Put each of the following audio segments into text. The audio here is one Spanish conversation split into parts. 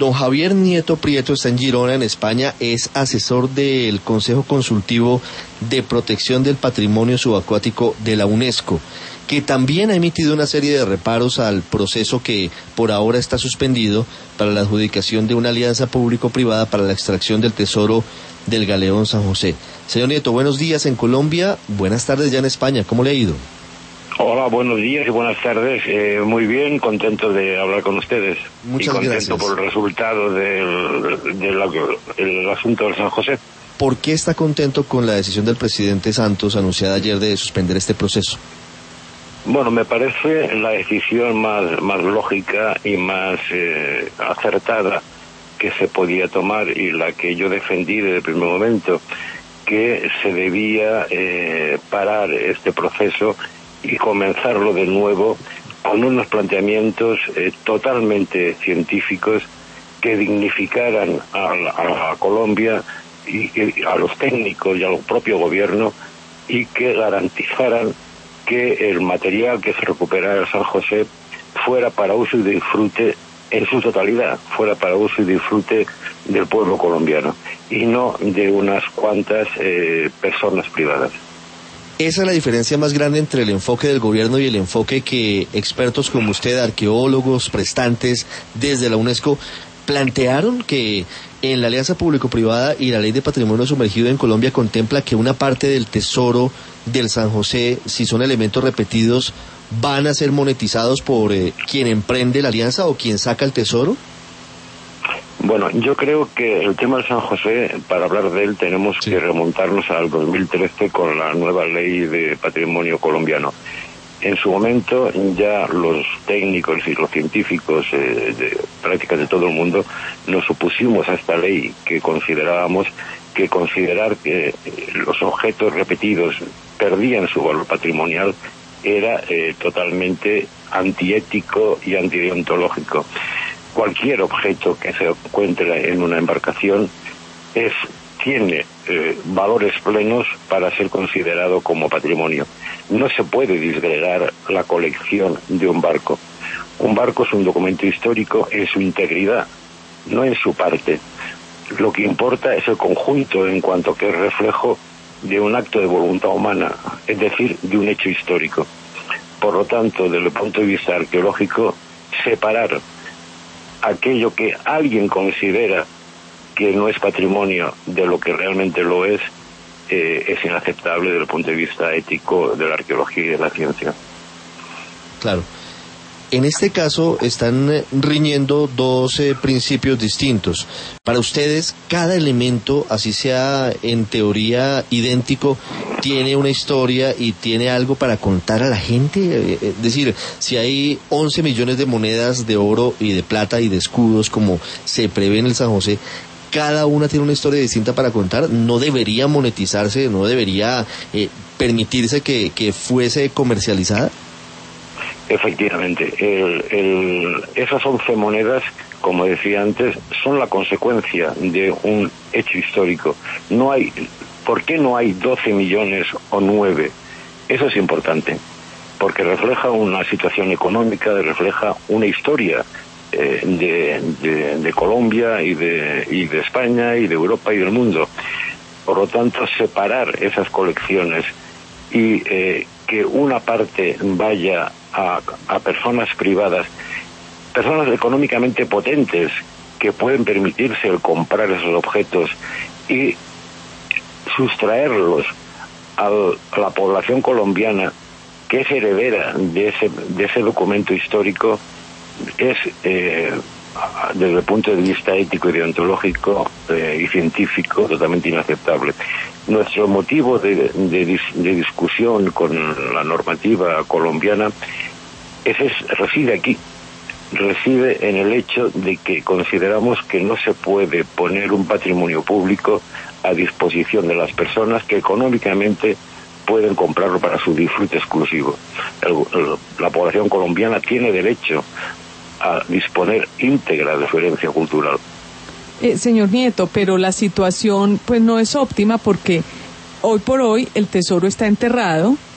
Don Javier Nieto Prieto está en Girona, en España, es asesor del Consejo Consultivo de Protección del Patrimonio Subacuático de la UNESCO, que también ha emitido una serie de reparos al proceso que por ahora está suspendido para la adjudicación de una alianza público-privada para la extracción del tesoro del galeón San José. Señor Nieto, buenos días en Colombia, buenas tardes ya en España, ¿cómo le ha ido? Hola, buenos días y buenas tardes. Muy bien, contento de hablar con ustedes. Muchas gracias. Y gracias. contento por el resultado del asunto del San José. ¿Por qué está contento con la decisión del presidente Santos anunciada ayer de suspender este proceso? Bueno, me parece la decisión más lógica y más acertada que se podía tomar y la que yo defendí desde el primer momento, que se debía parar este proceso y comenzarlo de nuevo con unos planteamientos totalmente científicos que dignificaran a Colombia y a los técnicos y al propio gobierno y que garantizaran que el material que se recuperara de San José fuera para uso y disfrute en su totalidad, fuera para uso y disfrute del pueblo colombiano y no de unas cuantas personas privadas. Esa es la diferencia más grande entre el enfoque del gobierno y el enfoque que expertos como usted, arqueólogos, prestantes desde la UNESCO, plantearon, que en la alianza público-privada y la ley de patrimonio sumergido en Colombia contempla que una parte del tesoro del San José, si son elementos repetidos, van a ser monetizados por quien emprende la alianza o quien saca el tesoro. Bueno, yo creo que el tema del San José, para hablar de él, tenemos que remontarnos al 2013 con la nueva ley de patrimonio colombiano. En su momento ya los técnicos y los científicos de prácticas de todo el mundo nos opusimos a esta ley, que considerábamos que considerar que los objetos repetidos perdían su valor patrimonial era totalmente antiético y antideontológico. Cualquier objeto que se encuentre en una embarcación tiene valores plenos para ser considerado como patrimonio. No se puede disgregar la colección de un barco. Un barco es un documento histórico en su integridad, no en su parte. Lo que importa es el conjunto en cuanto que es reflejo de un acto de voluntad humana, es decir, de un hecho histórico. Por lo tanto, desde el punto de vista arqueológico, separar aquello que alguien considera que no es patrimonio de lo que realmente lo es inaceptable desde el punto de vista ético de la arqueología y de la ciencia. Claro. En este caso están riñendo dos principios distintos. Para ustedes, cada elemento, así sea en teoría idéntico, tiene una historia y tiene algo para contar a la gente. Es decir, si hay 11 millones de monedas de oro y de plata y de escudos, como se prevé en el San José, cada una tiene una historia distinta para contar. ¿No debería monetizarse, no debería permitirse que fuese comercializada? Efectivamente, esas 11 monedas, como decía antes, son la consecuencia de un hecho histórico. ¿Por qué no hay 12 millones o 9? Eso es importante, porque refleja una situación económica, refleja una historia de Colombia y de España y de Europa y del mundo. Por lo tanto, separar esas colecciones y que una parte vaya a personas privadas, personas económicamente potentes que pueden permitirse el comprar esos objetos y sustraerlos a la población colombiana que es heredera de ese documento histórico, es desde el punto de vista ético y deontológico y científico totalmente inaceptable. Nuestro motivo de discusión con la normativa colombiana reside aquí, reside en el hecho de que consideramos que no se puede poner un patrimonio público a disposición de las personas que económicamente pueden comprarlo para su disfrute exclusivo. La población colombiana tiene derecho a disponer íntegra de su herencia cultural. Señor Nieto, pero la situación pues no es óptima porque hoy por hoy el tesoro está enterrado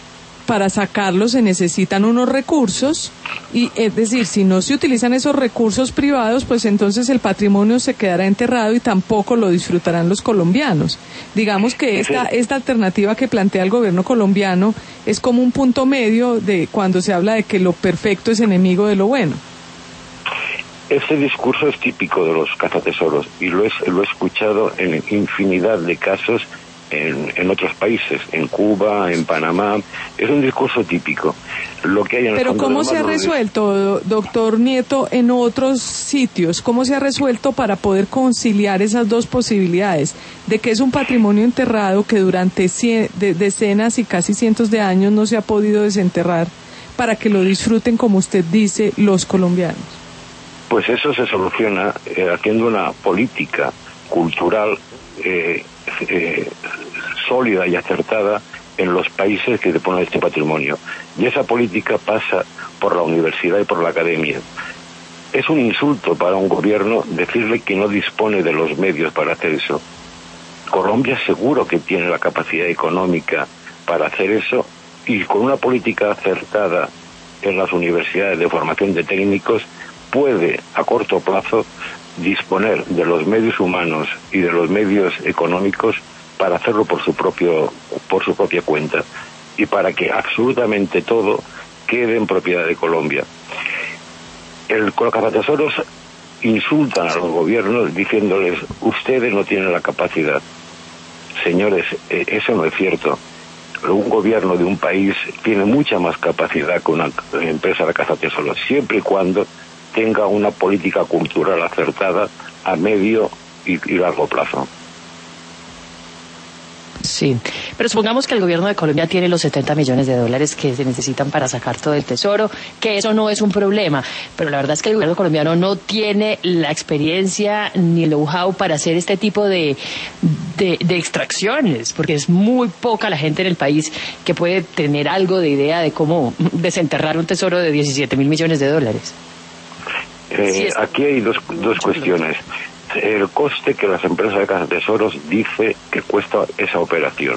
para sacarlo se necesitan unos recursos, y es decir, si no se utilizan esos recursos privados, pues entonces el patrimonio se quedará enterrado y tampoco lo disfrutarán los colombianos. Digamos que esta alternativa que plantea el gobierno colombiano es como un punto medio de cuando se habla de que lo perfecto es enemigo de lo bueno. Este discurso es típico de los cazatesoros y lo he escuchado en infinidad de casos en otros países, en Cuba, en Panamá. Es un discurso típico. Lo que hay en el Pero ¿cómo se ha resuelto, doctor Nieto, en otros sitios? ¿Cómo se ha resuelto para poder conciliar esas dos posibilidades? De que es un patrimonio enterrado que durante decenas y casi cientos de años no se ha podido desenterrar, para que lo disfruten, como usted dice, los colombianos. Pues eso se soluciona haciendo una política cultural sólida y acertada en los países que deponen este patrimonio. Y esa política pasa por la universidad y por la academia. Es un insulto para un gobierno decirle que no dispone de los medios para hacer eso. Colombia seguro que tiene la capacidad económica para hacer eso, y con una política acertada en las universidades de formación de técnicos puede a corto plazo disponer de los medios humanos y de los medios económicos para hacerlo por su propia cuenta, y para que absolutamente todo quede en propiedad de Colombia. Los cazatesoros insultan a los gobiernos diciéndoles: ustedes no tienen la capacidad. Señores, eso no es cierto. Un gobierno de un país tiene mucha más capacidad que una empresa de cazatesoros, siempre y cuando tenga una política cultural acertada a medio y largo plazo. Sí, pero supongamos que el gobierno de Colombia tiene los 70 millones de dólares que se necesitan para sacar todo el tesoro, que eso no es un problema, pero la verdad es que el gobierno colombiano no tiene la experiencia ni el know-how para hacer este tipo de extracciones, porque es muy poca la gente en el país que puede tener algo de idea de cómo desenterrar un tesoro de 17 mil millones de dólares. Aquí hay dos cuestiones. El coste que las empresas de cazatesoros dice que cuesta esa operación.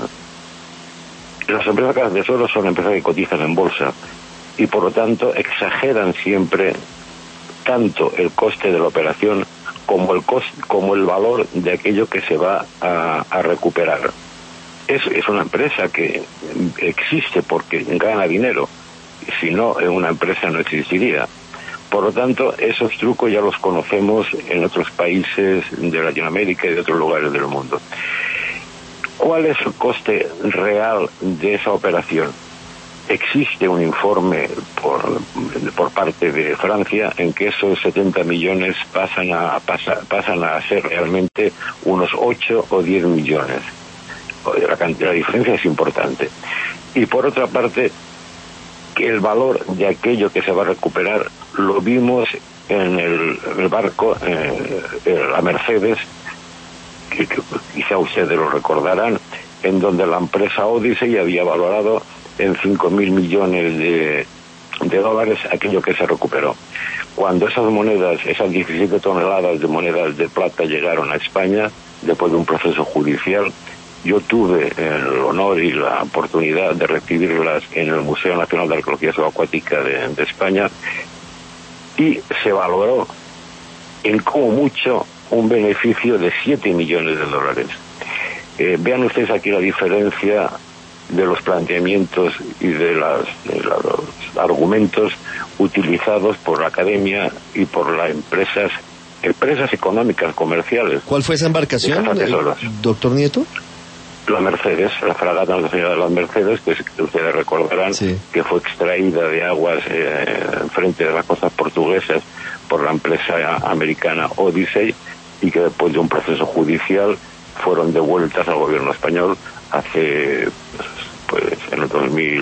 Las empresas de cazatesoros son empresas que cotizan en bolsa y por lo tanto exageran siempre tanto el coste de la operación como el valor de aquello que se va a recuperar. Es una empresa que existe porque gana dinero, si no, una empresa no existiría. Por lo tanto, esos trucos ya los conocemos en otros países de Latinoamérica y de otros lugares del mundo. ¿Cuál es el coste real de esa operación? Existe un informe por parte de Francia en que esos 70 millones pasan a ser realmente unos 8 o 10 millones. La diferencia es importante. Y por otra parte, que el valor de aquello que se va a recuperar lo vimos en el barco, la Mercedes, que quizá ustedes lo recordarán, en donde la empresa Odyssey había valorado en 5.000 millones de dólares aquello que se recuperó. Cuando esas monedas, esas 17 toneladas de monedas de plata llegaron a España, después de un proceso judicial, yo tuve el honor y la oportunidad de recibirlas en el Museo Nacional de Arqueología Subacuática de España, y se valoró en como mucho un beneficio de 7 millones de dólares. Vean ustedes aquí la diferencia de los planteamientos y de los argumentos utilizados por la academia y por las empresas económicas, comerciales. ¿Cuál fue esa embarcación, doctor Nieto? La Mercedes, la fragata Nuestra Señora de las Mercedes, que ustedes recordarán, sí, que fue extraída de aguas frente de las costas portuguesas por la empresa americana Odyssey, y que después de un proceso judicial fueron devueltas al gobierno español hace, en el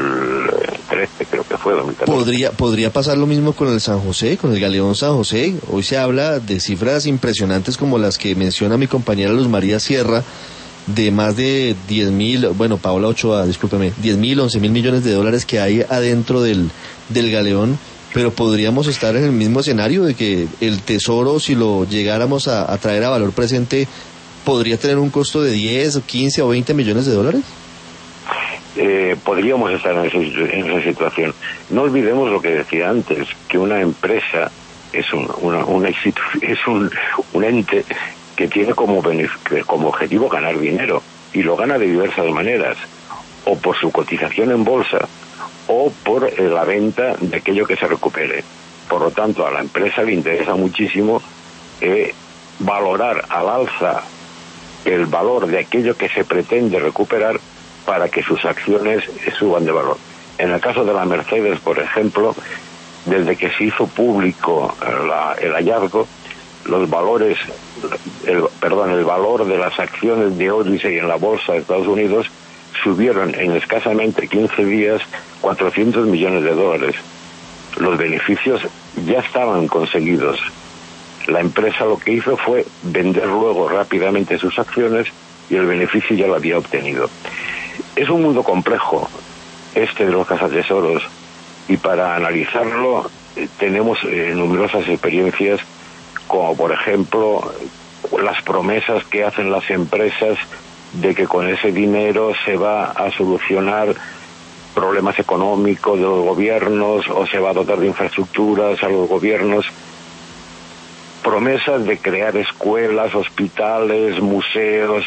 2013, creo que fue, 2014. ¿Podría pasar lo mismo con el San José, con el galeón San José? Hoy se habla de cifras impresionantes como las que menciona mi compañera Luz María Sierra, de más de 10.000, Paola Ochoa, discúlpeme, 10.000, 11.000 millones de dólares que hay adentro del galeón, pero podríamos estar en el mismo escenario de que el tesoro, si lo llegáramos a traer a valor presente, podría tener un costo de 10, 15 o 20 millones de dólares. podríamos estar en esa situación. No olvidemos lo que decía antes, que una empresa es un ente que tiene como objetivo ganar dinero, y lo gana de diversas maneras, o por su cotización en bolsa, o por la venta de aquello que se recupere. Por lo tanto, a la empresa le interesa muchísimo valorar al alza el valor de aquello que se pretende recuperar para que sus acciones suban de valor. En el caso de la Mercedes, por ejemplo, desde que se hizo público el hallazgo, el valor de las acciones de Odyssey en la bolsa de Estados Unidos subieron en escasamente 15 días $400 millones. Los beneficios ya estaban conseguidos. La empresa lo que hizo fue vender luego rápidamente sus acciones y el beneficio ya lo había obtenido. Es un mundo complejo de los cazatesoros, y para analizarlo tenemos numerosas experiencias, como por ejemplo las promesas que hacen las empresas de que con ese dinero se va a solucionar problemas económicos de los gobiernos, o se va a dotar de infraestructuras a los gobiernos. Promesas de crear escuelas, hospitales, museos.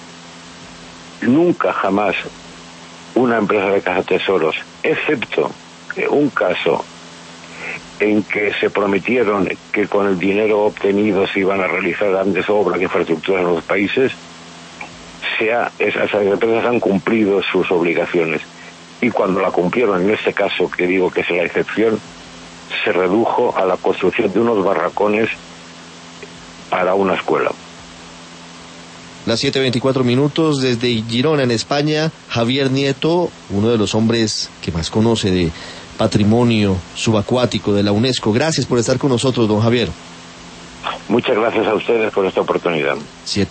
Nunca jamás una empresa de cazatesoros, excepto un caso en que se prometieron que con el dinero obtenido se iban a realizar grandes obras de infraestructura en los países, esas empresas han cumplido sus obligaciones. Y cuando la cumplieron, en este caso que digo que es la excepción, se redujo a la construcción de unos barracones para una escuela. Las 7:24 desde Girona, en España, Javier Nieto, uno de los hombres que más conoce de patrimonio subacuático de la UNESCO. Gracias por estar con nosotros, don Javier. Muchas gracias a ustedes por esta oportunidad.